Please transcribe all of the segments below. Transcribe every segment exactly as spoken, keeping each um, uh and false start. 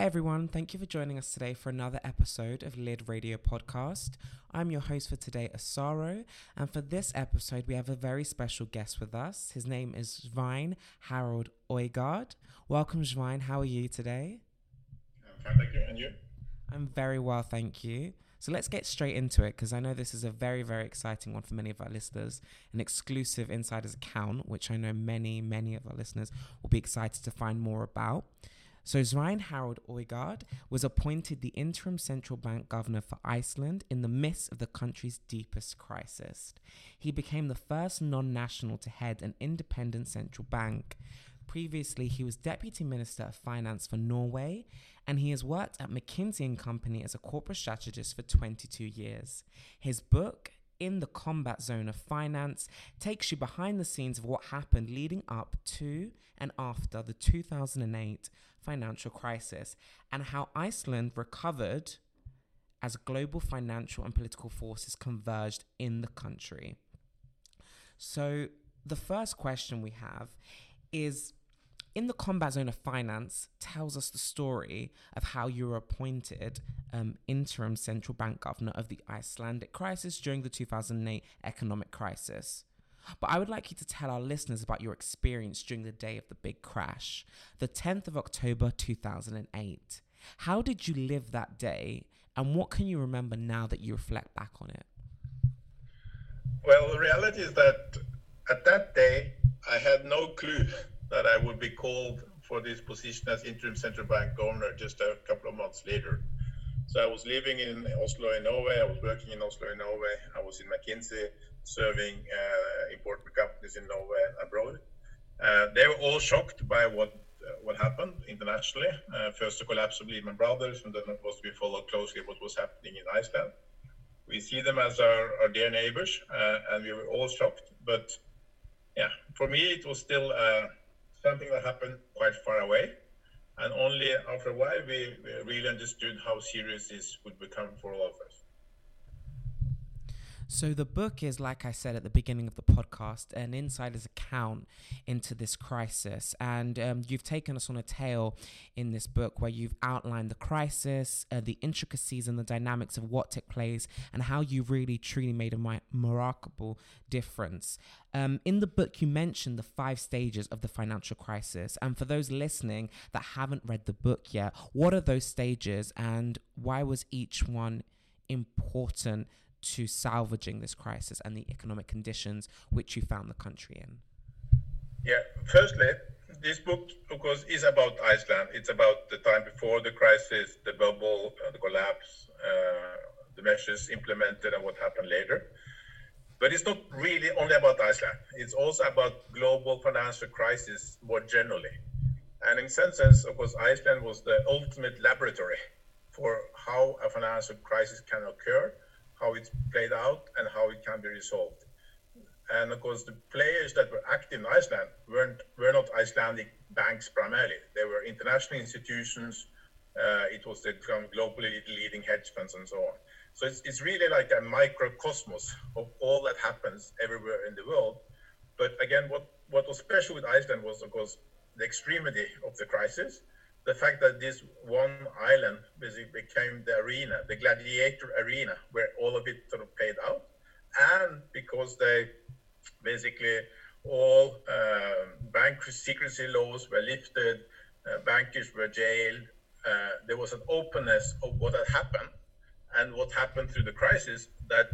everyone, thank you for joining us today for another episode of Lid Radio Podcast. I'm your host for today, Asaro, and for this episode we have a very special guest with us. His name is Svein Harald Øygard. Welcome, Svein. How are you today? I'm fine, thank you. And you? I'm very well, thank you. So let's get straight into it, because I know this is a very, very exciting one for many of our listeners, an exclusive insider's account, which I know many, many of our listeners will be excited to find more about. So Svein Harald Øygard was appointed the interim central bank governor for Iceland in the midst of the country's deepest crisis. He became the first non-national to head an independent central bank. Previously, he was Deputy Minister of Finance for Norway, and he has worked at McKinsey and Company as a corporate strategist for twenty-two years. His book, In the Combat Zone of Finance, takes you behind the scenes of what happened leading up to and after the two thousand eight financial crisis and how Iceland recovered as global financial and political forces converged in the country. So the first question we have is, In the Combat Zone of Finance tells us the story of how you were appointed um, interim central bank governor of the Icelandic crisis during the two thousand eight economic crisis. But I would like you to tell our listeners about your experience during the day of the big crash, the tenth of October two thousand eight. How did you live that day, and what can you remember now that you reflect back on it? Well, the reality is that at that day, I had no clue that I would be called for this position as interim central bank governor just a couple of months later. So I was living in Oslo in Norway, I was working in Oslo in Norway, I was in McKinsey, serving uh, important companies in Norway and abroad. Uh, they were all shocked by what uh, what happened internationally. Uh, first the collapse of Lehman Brothers, and then of course we followed closely what was happening in Iceland. We see them as our, our dear neighbors, uh, and we were all shocked. But yeah, for me it was still uh, something that happened quite far away. And only after a while we, we really understood how serious this would become for all of us. So the book is, like I said at the beginning of the podcast, an insider's account into this crisis. And um, you've taken us on a tale in this book where you've outlined the crisis, uh, the intricacies and the dynamics of what took place, and how you really, truly made a mi- remarkable difference. Um, in the book, you mentioned the five stages of the financial crisis. And for those listening that haven't read the book yet, what are those stages, and why was each one important to salvaging this crisis and the economic conditions which you found the country in? Yeah, firstly, this book, of course, is about Iceland. It's about the time before the crisis, the bubble, uh, the collapse, uh, the measures implemented, and what happened later. But it's not really only about Iceland. It's also about global financial crisis more generally. And in some sense, of course, Iceland was the ultimate laboratory for how a financial crisis can occur, how it's played out, and how it can be resolved. And of course, the players that were active in Iceland weren't were not Icelandic banks primarily. They were international institutions. Uh, it was the globally leading hedge funds and so on. So it's, it's really like a microcosmos of all that happens everywhere in the world. But again, what, what was special with Iceland was, of course, the extremity of the crisis. The fact that this one island basically became the arena, the gladiator arena, where all of it sort of played out. And because they basically all uh, bank secrecy laws were lifted, uh, bankers were jailed, uh, there was an openness of what had happened and what happened through the crisis that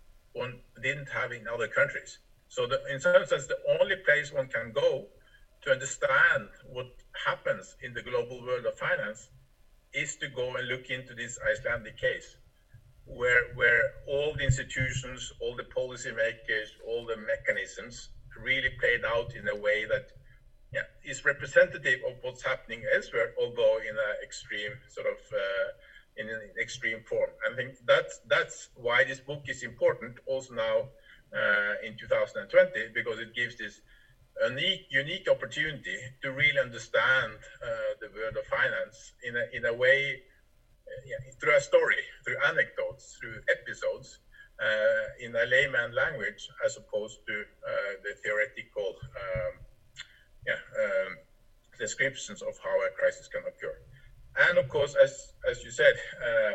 one didn't have in other countries. So the, in some sense, the only place one can go to understand what happens in the global world of finance is to go and look into this Icelandic case, where where all the institutions, all the policymakers, all the mechanisms really played out in a way that yeah, is representative of what's happening elsewhere, although in an extreme sort of uh, in an extreme form. I think that's that's why this book is important also now uh, in two thousand twenty, because it gives this a unique, unique opportunity to really understand uh, the world of finance in a, in a way, uh, yeah, through a story, through anecdotes, through episodes, uh, in a layman language, as opposed to uh, the theoretical um, yeah, um, descriptions of how a crisis can occur. And of course, as as you said, uh,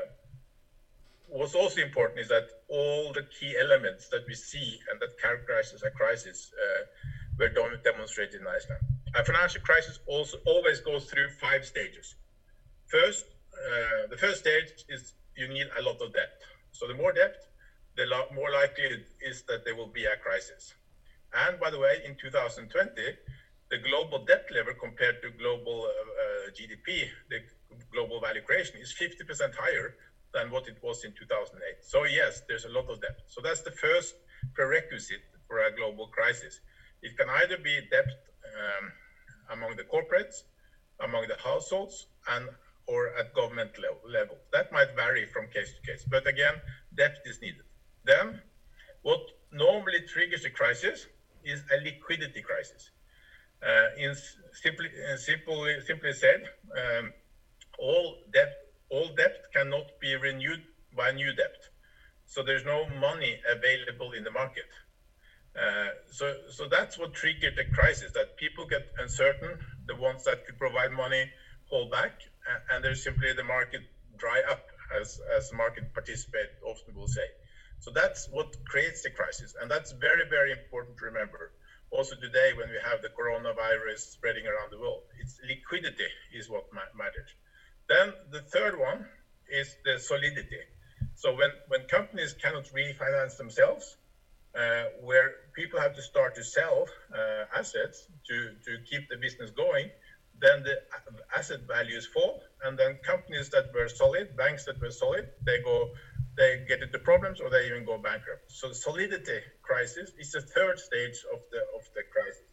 what's also important is that all the key elements that we see and that characterizes a crisis uh, were demonstrated in Iceland. A financial crisis also always goes through five stages. First, uh, the first stage is you need a lot of debt. So the more debt, the lo- more likely it is that there will be a crisis. And by the way, in two thousand twenty, the global debt level compared to global uh, uh, G D P, the global value creation, is fifty percent higher than what it was in two thousand eight. So yes, there's a lot of debt. So that's the first prerequisite for a global crisis. It can either be debt um, among the corporates, among the households, and or at government level. That might vary from case to case, but again, debt is needed. Then, what normally triggers a crisis is a liquidity crisis. Uh, in simply, uh, simply, simply said, um, all debt, all debt cannot be renewed by new debt. So there's no money available in the market. Uh, so, so that's what triggered the crisis, that people get uncertain, the ones that could provide money hold back, and there's simply the market dry up, as, as market participants often will say. So that's what creates the crisis, and that's very, very important to remember. Also today, when we have the coronavirus spreading around the world, it's liquidity is what matters. Then the third one is the solidity. So when, when companies cannot refinance themselves, uh, where people have to start to sell uh, assets to, to keep the business going, then the asset values fall, and then companies that were solid, banks that were solid, they go, they get into problems or they even go bankrupt. So the solidity crisis is the third stage of the of the crisis.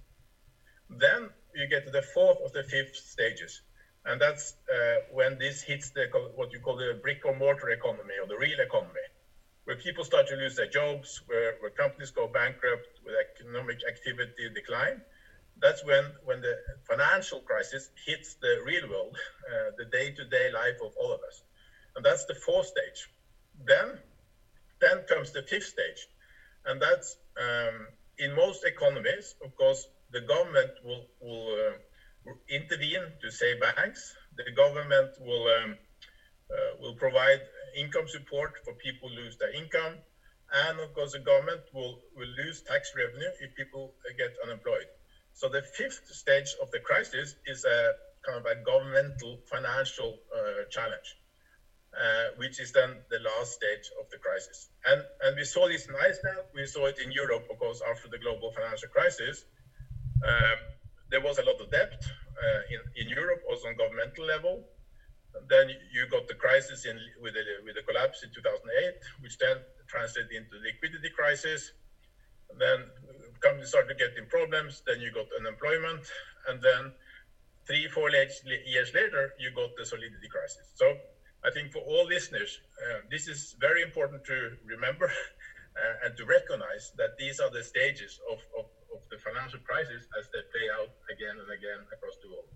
Then you get to the fourth of the fifth stages, and that's uh, when this hits the what you call the brick or mortar economy, or the real economy, where people start to lose their jobs, where, where companies go bankrupt, where economic activity decline. That's when, when the financial crisis hits the real world, uh, the day-to-day life of all of us. And that's the fourth stage. Then, then comes the fifth stage. And that's, um, in most economies, of course, the government will, will uh, intervene to save banks. The government will, um, uh, will provide income support for people who lose their income. And of course, the government will, will lose tax revenue if people get unemployed. So the fifth stage of the crisis is a kind of a governmental financial uh, challenge, uh, which is then the last stage of the crisis. And, and we saw this in Iceland, we saw it in Europe, of course, after the global financial crisis. Um, there was a lot of debt uh, in, in Europe, also on governmental level. And then you got the crisis in, with, the, with the collapse in two thousand eight, which then translated into the liquidity crisis. And then companies started getting problems, then you got unemployment, and then three, four years later, you got the solidity crisis. So I think for all listeners, uh, this is very important to remember uh, and to recognize that these are the stages of, of, of the financial crisis as they play out again and again across the world.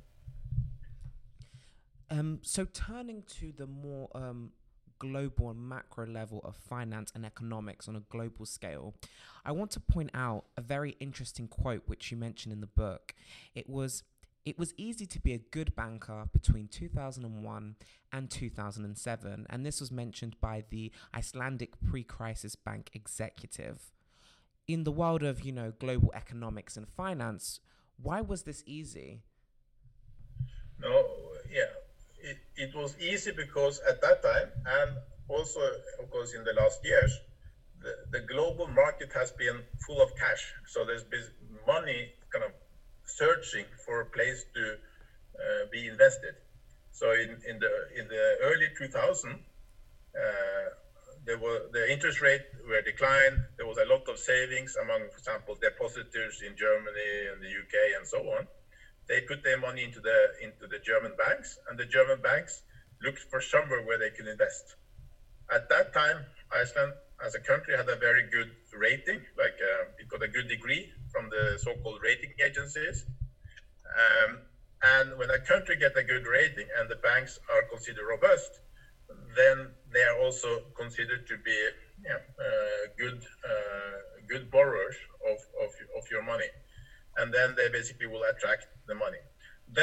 Um, so turning to the more um, global and macro level of finance and economics on a global scale, I want to point out a very interesting quote which you mentioned in the book. It was, it was easy to be a good banker between two thousand one and two thousand seven, and this was mentioned by the Icelandic pre-crisis bank executive. In the world of, you know, global economics and finance, why was this easy? No, yeah. It, it was easy because at that time, and also, of course, in the last years, the, the global market has been full of cash. So there's been money kind of searching for a place to uh, be invested. So in, in the in the early two thousands, uh, there were the interest rate were declined. There was a lot of savings among, for example, depositors in Germany and the U K and so on. They put their money into the into the German banks, and the German banks looked for somewhere where they could invest. At that time, Iceland, as a country, had a very good rating, like uh, it got a good degree from the so-called rating agencies. Um, and when a country gets a good rating and the banks are considered robust, then they are also considered to be yeah, uh, good uh, good borrowers of, of, of your money. And then they basically will attract the money. Then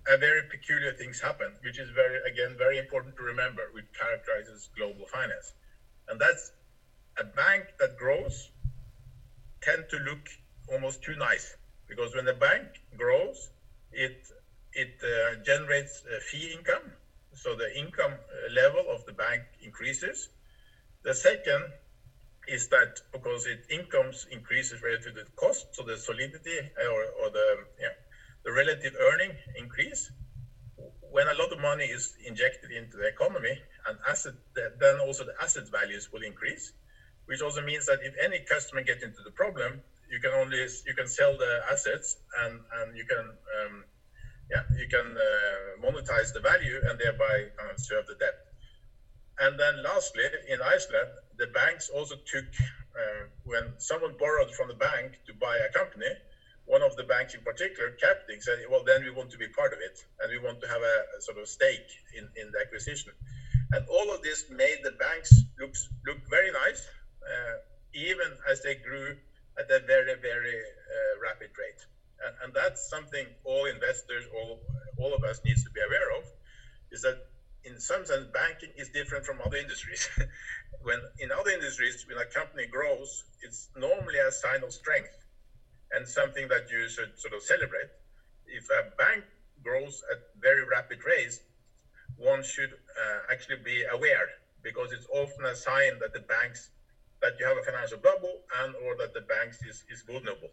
a very peculiar things happen, which is very, again, very important to remember, which characterizes global finance. And that's a bank that grows tend to look almost too nice, because when the bank grows, it it uh, generates uh, fee income, so the income level of the bank increases. The second is that because it incomes increases relative to the cost, so the solidity or, or the yeah, the relative earning increase. When a lot of money is injected into the economy, and asset, then also the asset values will increase, which also means that if any customer gets into the problem, you can only you can sell the assets and and you can um, yeah you can uh, monetize the value and thereby uh, serve the debt. And then lastly, in Iceland, the banks also took uh, when someone borrowed from the bank to buy a company. One of the banks in particular, Capting, said, well, then we want to be part of it and we want to have a, a sort of stake in, in the acquisition. And all of this made the banks look, look very nice, uh, even as they grew at a very, very uh, rapid rate. And, and that's something all investors, all, all of us needs to be aware of, is that in some sense, banking is different from other industries. When in other industries, when a company grows, it's normally a sign of strength and something that you should sort of celebrate. If a bank grows at very rapid rates, one should uh, actually be aware, because it's often a sign that the banks, that you have a financial bubble and or that the banks is, is vulnerable.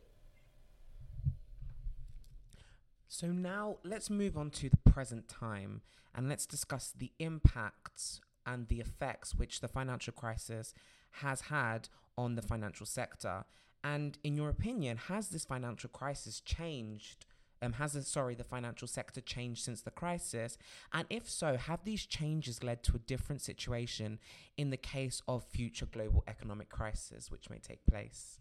So now let's move on to the present time and let's discuss the impacts and the effects which the financial crisis has had on the financial sector. And in your opinion, has this financial crisis changed? Um, has the, sorry, the financial sector changed since the crisis? And if so, have these changes led to a different situation in the case of future global economic crisis which may take place?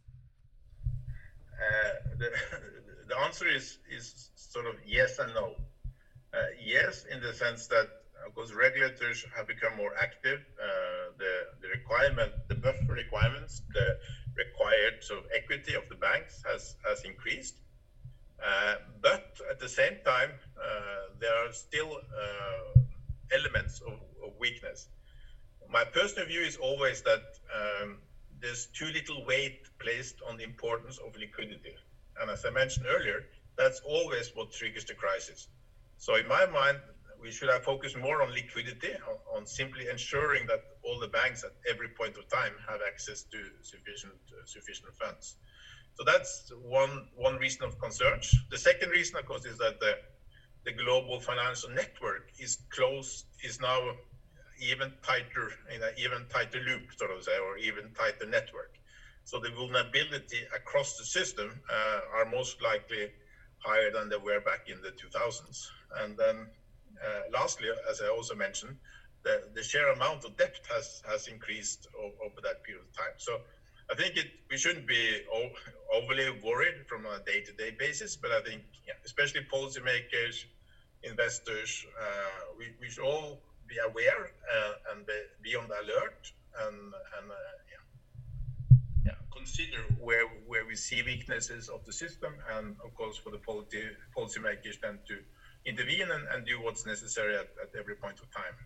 Uh, the, the answer is is sort of yes and no. Uh, yes, in the sense that, of course, regulators have become more active. Uh, the the requirement, the buffer requirements, the required sort of equity of the banks has has increased. Uh, but at the same time, uh, there are still uh, elements of, of weakness. My personal view is always that um, there's too little weight placed on the importance of liquidity. And as I mentioned earlier, that's always what triggers the crisis. So in my mind, we should have focused more on liquidity, on, on simply ensuring that all the banks at every point of time have access to sufficient uh, sufficient funds. So that's one one reason of concerns. The second reason, of course, is that the the global financial network is close, is now even tighter, in an even tighter loop, sort of say, or even tighter network. So the vulnerability across the system uh, are most likely higher than they were back in the two thousands. And then uh, lastly, as I also mentioned, the, the sheer amount of debt has, has increased over, over that period of time. So I think it, we shouldn't be overly worried from a day-to-day basis, but I think, yeah, especially policymakers, investors, uh, we, we should all be aware uh, and be, be on the alert and, and uh, yeah, yeah, consider where where we see weaknesses of the system, and of course for the policy policymakers then to intervene and, and do what's necessary at, at every point of time.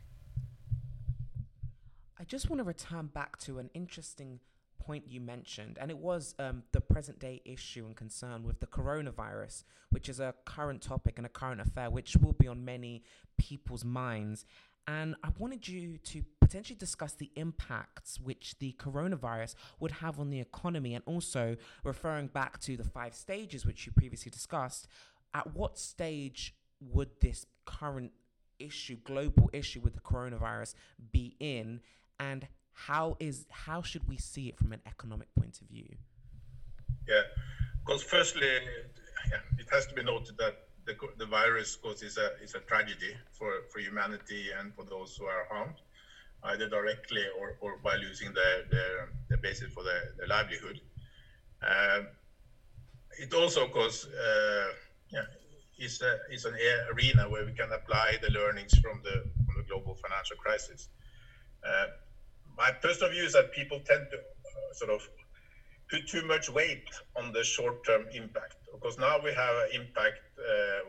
I just want to return back to an interesting point you mentioned, and it was um, the present day issue and concern with the coronavirus, which is a current topic and a current affair which will be on many people's minds. And I wanted you to potentially discuss the impacts which the coronavirus would have on the economy, and also referring back to the five stages which you previously discussed, at what stage would this current issue, global issue with the coronavirus be in, and how is how should we see it from an economic point of view? Yeah, because firstly, yeah, it has to be noted that the, the virus, of course, is a is a tragedy for, for humanity and for those who are harmed, either directly or, or by losing their, their, their basis for their, their livelihood. Um, it also, of course, uh, yeah, is a, is an arena where we can apply the learnings from the from the global financial crisis. Uh, my personal view is that people tend to uh, sort of put too much weight on the short-term impact. Of course, now we have an impact uh, with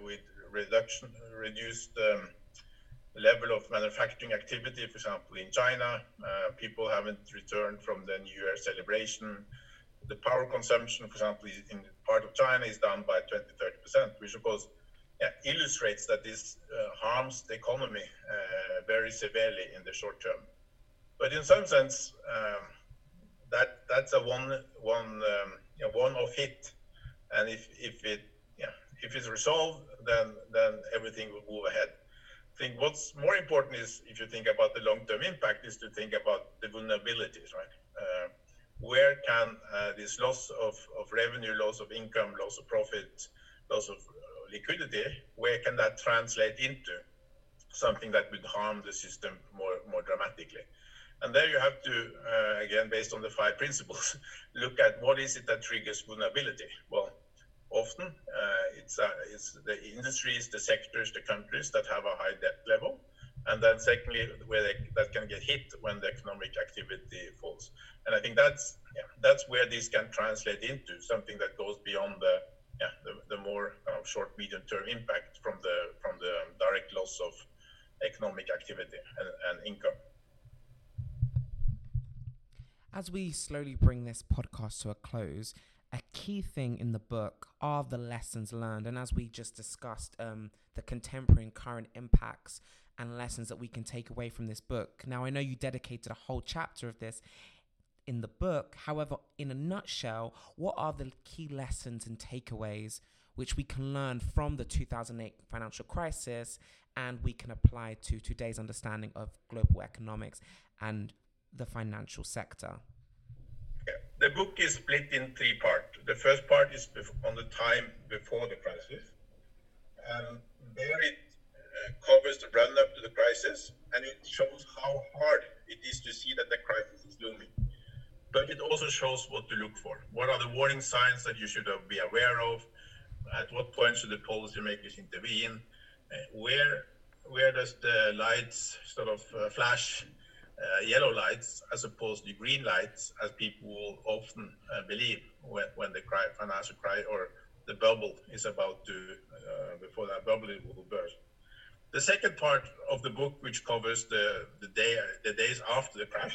reduction, reduced um, level of manufacturing activity, for example, in China. Uh, people haven't returned from the New Year celebration. The power consumption, for example, in part of China is down by twenty to thirty percent, which of course yeah, illustrates that this uh, harms the economy uh, very severely in the short term. But in some sense, um, that that's a one one um, you know, one-off hit, and if if it yeah if it's resolved, then then everything will move ahead. I think what's more important is, if you think about the long-term impact, is to think about the vulnerabilities, right? Uh, where can uh, this loss of, of revenue, loss of income, loss of profit, loss of liquidity, where can that translate into something that would harm the system more, more dramatically? And there you have to, uh, again, based on the five principles, look at what is it that triggers vulnerability. Well, often uh, it's, uh, it's the industries, the sectors, the countries that have a high debt level. And then secondly, where they, that can get hit when the economic activity falls. And I think that's yeah, that's where this can translate into something that goes beyond the yeah the, the more kind of short, medium term impact from the from the direct loss of economic activity and, and income. As we slowly bring this podcast to a close, a key thing in the book are the lessons learned. And as we just discussed, um, the contemporary and current impacts and lessons that we can take away from this book. Now, I know you dedicated a whole chapter of this in the book. However, in a nutshell, what are the key lessons and takeaways which we can learn from the two thousand eight financial crisis and we can apply to today's understanding of global economics and the financial sector? Yeah. The book is split in three parts. The first part is on the time before the crisis. Um, there it uh, covers the run-up to the crisis, and it shows how hard it is to see that the crisis is looming. But it also shows what to look for. What are the warning signs that you should be aware of? At what point should the policymakers intervene? Uh, where, where does the lights sort of uh, flash? Uh, yellow lights as opposed to green lights, as people will often uh, believe when, when the cry, financial cry or the bubble is about to, uh, before that bubble will burst. The second part of the book, which covers the, the day, the days after the crash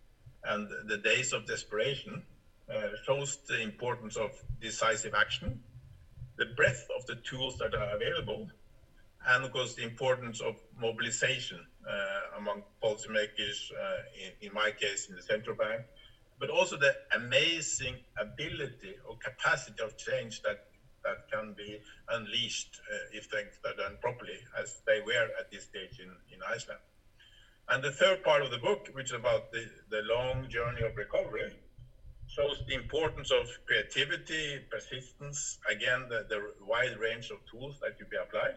and the days of desperation, uh, shows the importance of decisive action, the breadth of the tools that are available, and of course the importance of mobilization uh, among policymakers, uh, in, in my case in the central bank, but also the amazing ability or capacity of change that, that can be unleashed uh, if things are done properly, as they were at this stage in, in Iceland. And the third part of the book, which is about the, the long journey of recovery, shows the importance of creativity, persistence, again, the, the wide range of tools that can be applied.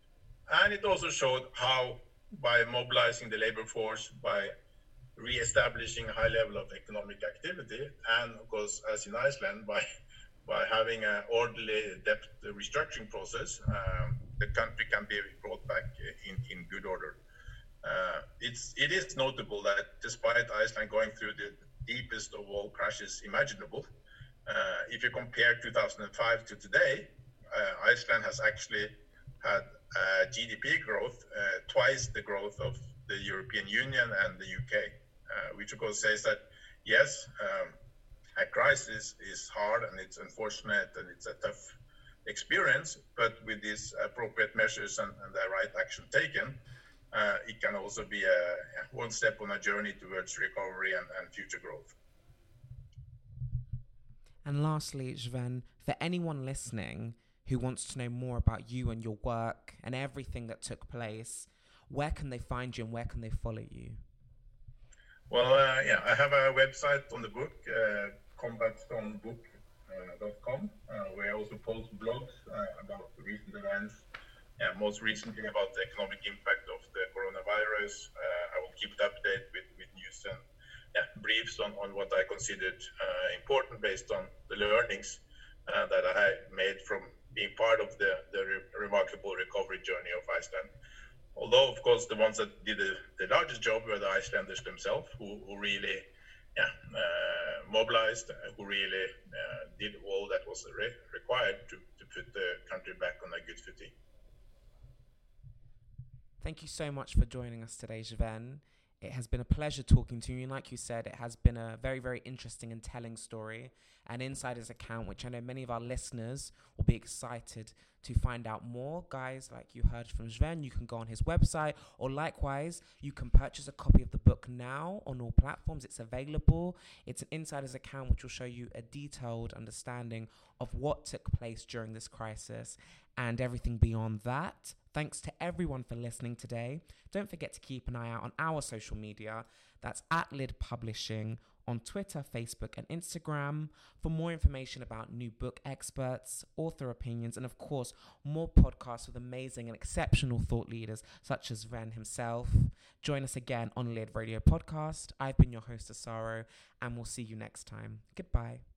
And it also showed how, by mobilizing the labor force, by re-establishing a high level of economic activity, and of course, as in Iceland, by by having an orderly debt restructuring process, um, the country can be brought back in, in good order. Uh, it's it is notable that despite Iceland going through the deepest of all crashes imaginable, uh, if you compare two thousand five to today, uh, Iceland has actually had Uh, G D P growth, uh, twice the growth of the European Union and the U K, uh, which of course says that, yes, um, a crisis is hard and it's unfortunate and it's a tough experience, but with these appropriate measures and, and the right action taken, uh, it can also be a, one step on a journey towards recovery and, and future growth. And lastly, Sven, for anyone listening who wants to know more about you and your work and everything that took place, where can they find you and where can they follow you? Well, uh, yeah, I have a website on the book, uh, combat stone book dot com, uh, where I also post blogs uh, about the recent events, yeah, most recently about the economic impact of the coronavirus. Uh, I will keep it updated with, with news and yeah, briefs on, on what I considered uh, important based on the learnings uh, that I made from being part of the, the re- remarkable recovery journey of Iceland. Although, of course, the ones that did the, the largest job were the Icelanders themselves, who, who really yeah, uh, mobilized, uh, who really uh, did all that was re- required to, to put the country back on a good footing. Thank you so much for joining us today, Sven. It has been a pleasure talking to you. And like you said, it has been a very, very interesting and telling story, an insider's account, which I know many of our listeners will be excited to find out more. Guys, like you heard from Sven, you can go on his website, or likewise, you can purchase a copy of the book now on all platforms. It's available. It's an insider's account which will show you a detailed understanding of what took place during this crisis and everything beyond that. Thanks to everyone for listening today. Don't forget to keep an eye out on our social media. That's at Lid Publishing on Twitter, Facebook, and Instagram for more information about new book experts, author opinions, and of course, more podcasts with amazing and exceptional thought leaders such as Sven himself. Join us again on Lid Radio Podcast. I've been your host, Asaro, and we'll see you next time. Goodbye.